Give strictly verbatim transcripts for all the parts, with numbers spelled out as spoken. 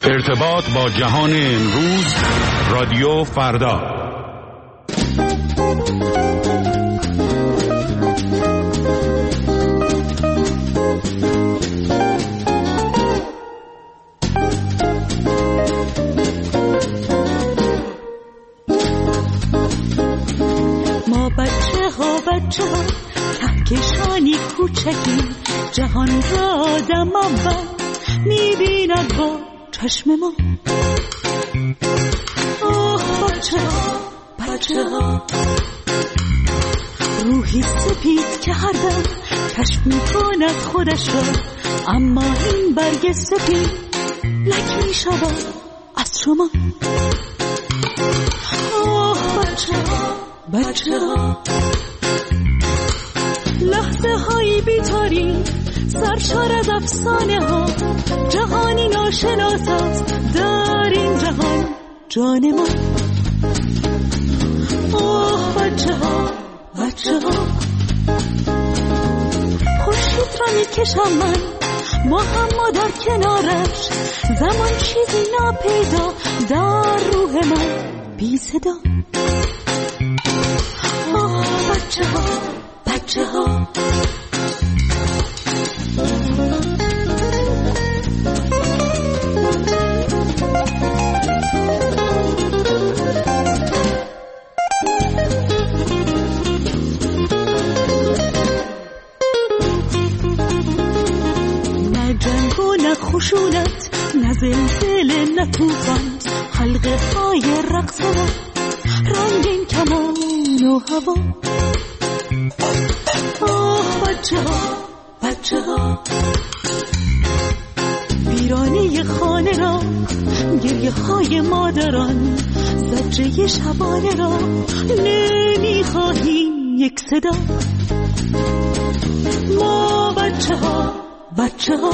ارتباط با جهان امروز، رادیو فردا. ما بچه ها بچه ها کهکشانی کوچکی، جهان را آدم اول میبیند با چشم ما. آه بچه ها بچه ها، روحی سپید که هر دم کشف میکند خودش را، اما این برگ سپید لک میشود از شما. آه بچه ها بچه ها، لحظه هایی بی‌تاریخ سرشار از افسانه ها، جهانی ناشناس است در این جهان جان ما. آه بچه ها بچه ها، خورشید را میکشم من معما در کنارش، زمان چیزی ناپیدا در روح من بی صدا. آه بچه ها بچه ها، نه جنگ و نه خشونت، نه زلزله نه طوفان، حلقه های رقص و رنگین کمان و هوا. آه بچه ها بچه ها، ویرانه خانه را، گریه های مادران، زجه شبانه را نمیخواهیم یک صدا. ما بچه ها بچه ها،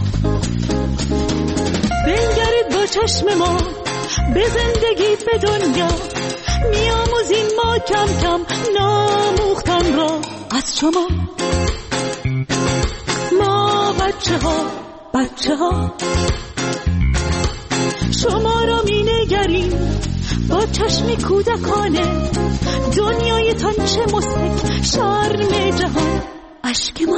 بنگرید با چشم ما به زندگی به دنیا، میاموزیم ما کم کم ناموختن را از شما. ما بچه ها بچه ها، شما را می نگریم با چشم کودکانه، دنیایتان چه مستک شرم جهان اشک ما.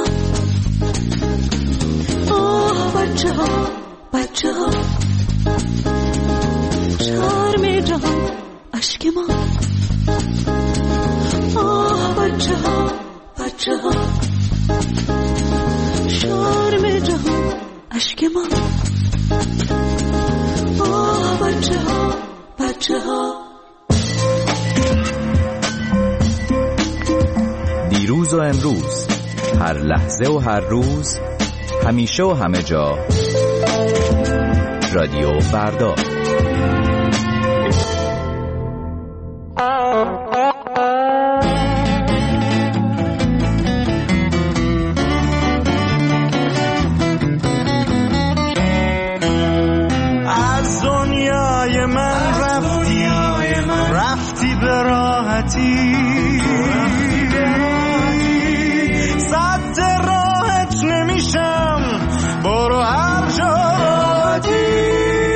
آه بچه ها بچه ها، شرم جهان اشک ما. آه بچه ها بچه ها، شرم جهان اشک ما. آه بچه ها بچه ها. دیروز و امروز، هر لحظه و هر روز، همیشه و همه جا، رادیو فردا. از دنیای من رفتی، رفتی به راحتی، صد راحت نمیشم، برو هر جا راحتی.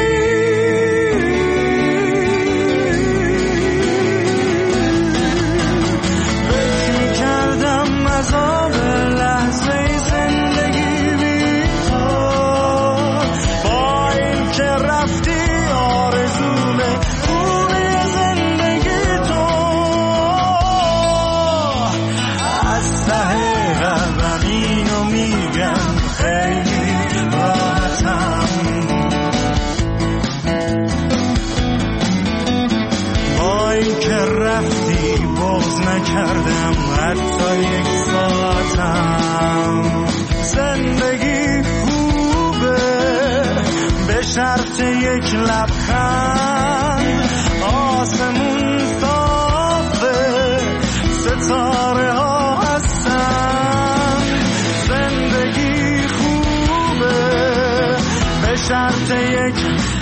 کردم حتی یک ساعتم، زندگی خوبه به شرط یک لبخند، آسمون صافه ستاره ها هستن. زندگی خوبه به شرط یک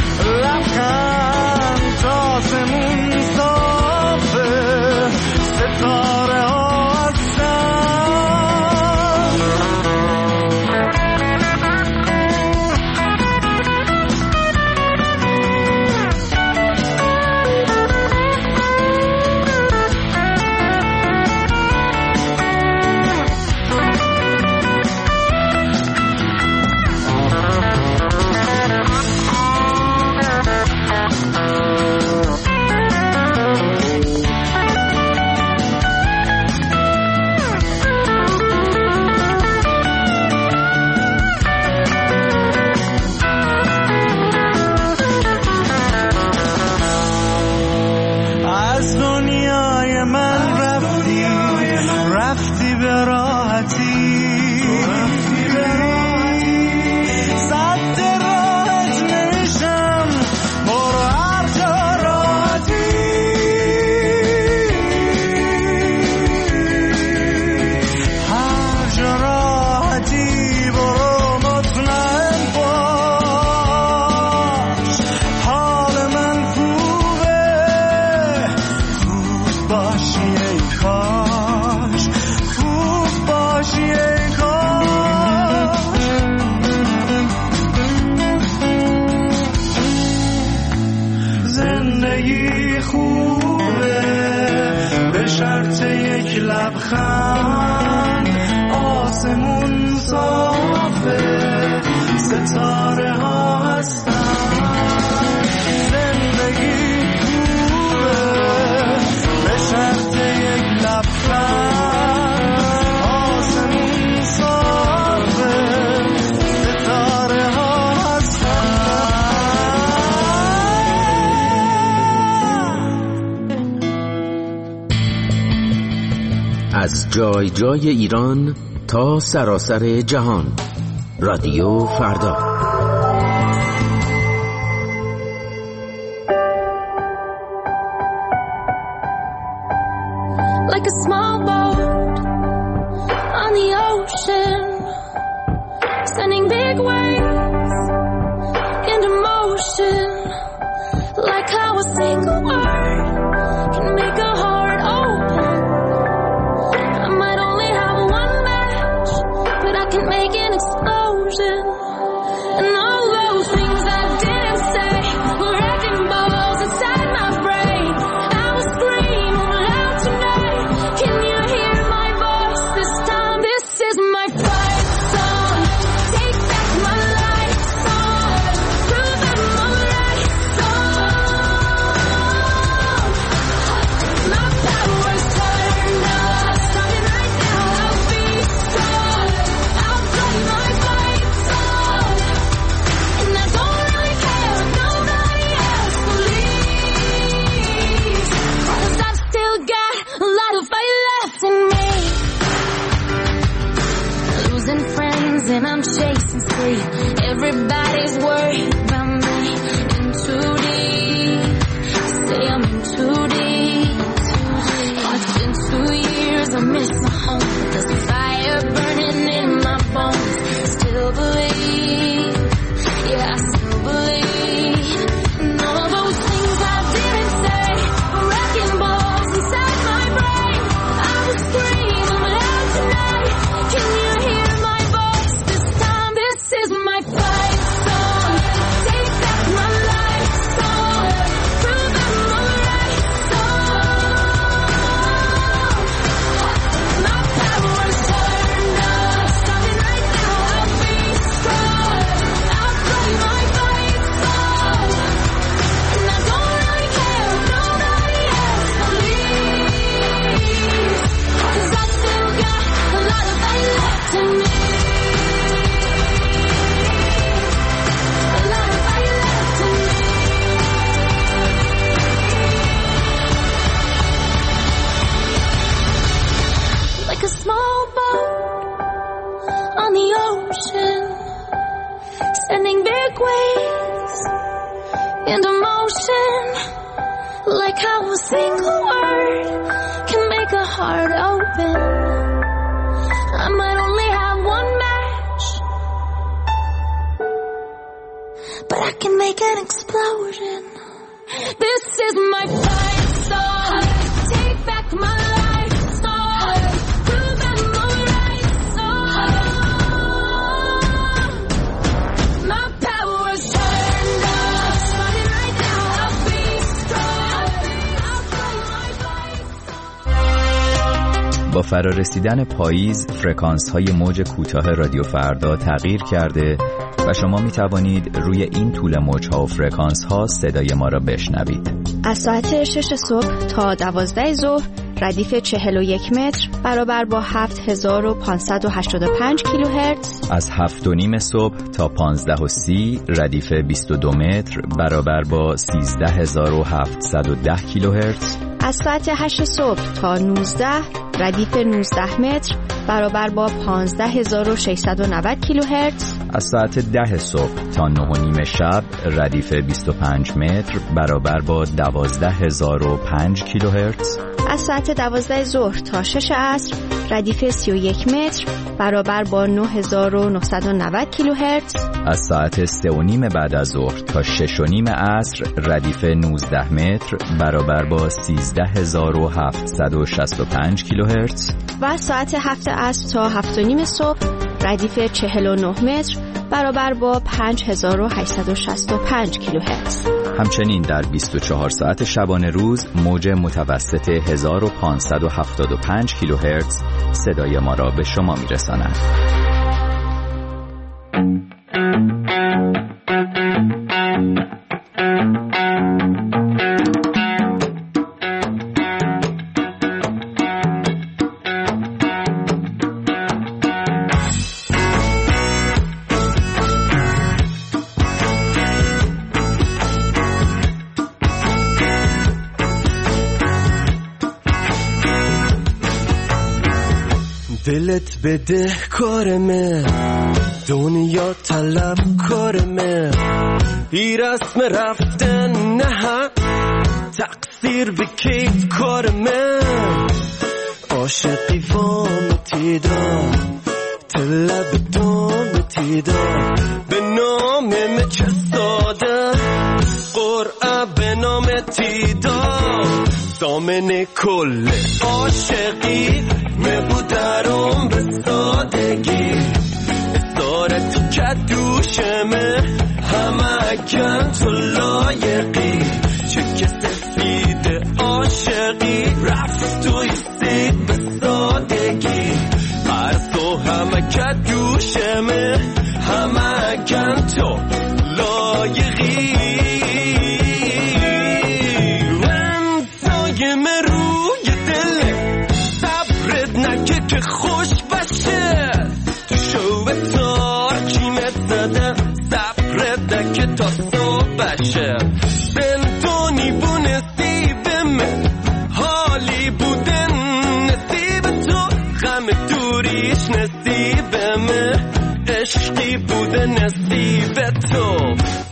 لبخند، آسمون صافه ستاره ها هستن. خوبه به شرط یک لبخند. آسمون صافه ستاره ها هستن. زندگی خوبه به شرط یک لبخند. آسمون صافه ستاره ها هستن. از جای جای ایران تا سراسر جهان، رادیو فردا. Like a small boat on the ocean, sending big waves into motion. Like how a single word can make a heart open. I might only have one match, but I can make an explosion. And all those things I didn't say were wrecking balls inside my brain. I will scream loud tonight. Can you hear my voice this time? This is my fight song. Take back my life song. Prove I'm alright song. My power's turned up. Starting right now. I'll be strong. I'll play my fight song. And I don't really care if nobody else believes. 'Cause I've still got a lot of fight left in me. Losing friends and I'm chasing sleep. Everybody's worried about me. In too deep. Say I'm in too deep. It's been two years, I miss my home. There's a fire burning in my bones. Still believe. Yeah, I still believe. And all those things I didn't say were wrecking balls inside my brain. I will scream loud tonight. Can you hear my voice this time? This is my fight song. Take back my life song. Prove I'm alright song. My power's turned up. Starting right now. I'll be strong. I'll play my fight song. And I don't really care if nobody else believes. 'Cause I still got a lot of fight left in me. A lot of fight left in me. Like a small boat on the ocean, sending big waves into motion. Like how a single word can make a heart open. I might only have one match, but I can make an explosion. This is my fight song. Take back my life song. Prove I'm alright song. My power's turned up. Starting right now. I'll be strong. I'll play my fight song. با فرارسیدن پاییز فرکانس‌های موج کوتاه رادیو فردا تغییر کرده و شما می توانید روی این طول موج‌ها و فرکانس‌ها صدای ما را بشنوید. از ساعت شش صبح تا دوازده ظهر ردیف چهل و یک متر برابر با هفت هزار و پانصد و هشتاد و پنج کیلوهرتز. از هفت و نیم صبح تا پانزده و سی ردیف بیست و دو متر برابر با سیزده هزار و هفتصد و ده کیلوهرتز. از ساعت هشت صبح تا نوزده ردیف نوزده متر برابر با پانزده هزار و ششصد و نود کیلوهرتز. از ساعت ده صبح تا نه و نیم شب ردیف بیست و پنج متر برابر با دوازده هزار و پنج کیلوهرتز. از ساعت دوازده ظهر تا شش عصر ردیف سی و یک متر برابر با نه هزار و نهصد و نود کیلوهرتز. از ساعت سه و نیم بعد از ظهر تا شش و نیم عصر ردیف نوزده متر برابر با سیزده هزار و هفتصد و شصت و پنج کیلوهرتز. و از ساعت هفت عصر تا هفت و نیم صبح ردیف چهل و نه متر برابر با پنج هزار و هشتصد و شصت و پنج کیلوهرتز. همچنین در بیست و چهار ساعت شبانه روز موج متوسط هزار و پانصد و هفتاد و پنج کیلوهرتز صدای ما را به شما میرساند. دلت بده کارمه، دنیا طلب کارمه، ای رسم رفتن نه تقصیر به کیف کارمه، عاشقی وامتی دا طلب دامتی دا، به نام مچه ساده قرعه به نامتی دا، دامن کل عاشقی مبودرم به سادگی، اسارتی که دوشمه همه کن تو لایقی، چه که سفید عاشقی رفت و ایستید به سادگی، هر تو همه که دوشمه همه کن تو لایقی، من سایم روی دله صبرت نکه که خوش بشه، تو شو تار کیمت زده صبرت نکه تا صبح بشه، زندونی بو نصیبمه حالی بودن نصیب تو، غم دوریش نصیبمه عشقی بوده نصیب تو.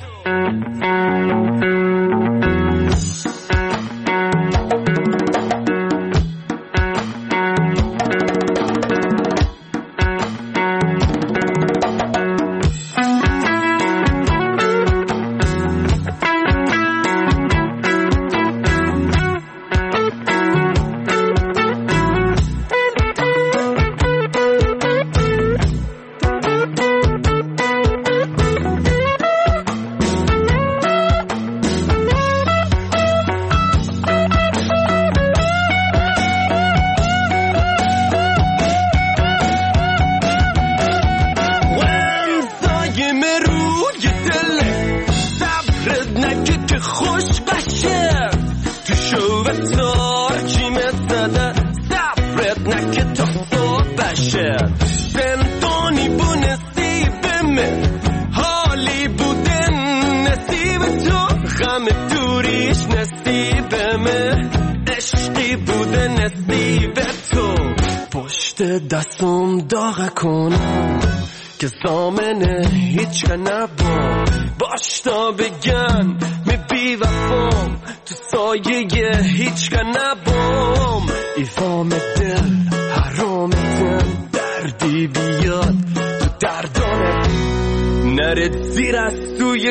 دستم داغ کنم که زامنه هیچ که نبام، باش تا بگن می بی وفام، تو سایه هیچ که نبام، ایفام دل حرامتن دردی بیاد تو دردانه نرد زیر از توی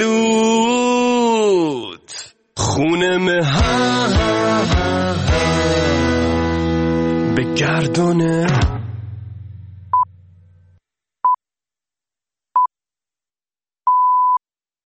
گلوت، خونه مه ها ها ها بگردونه.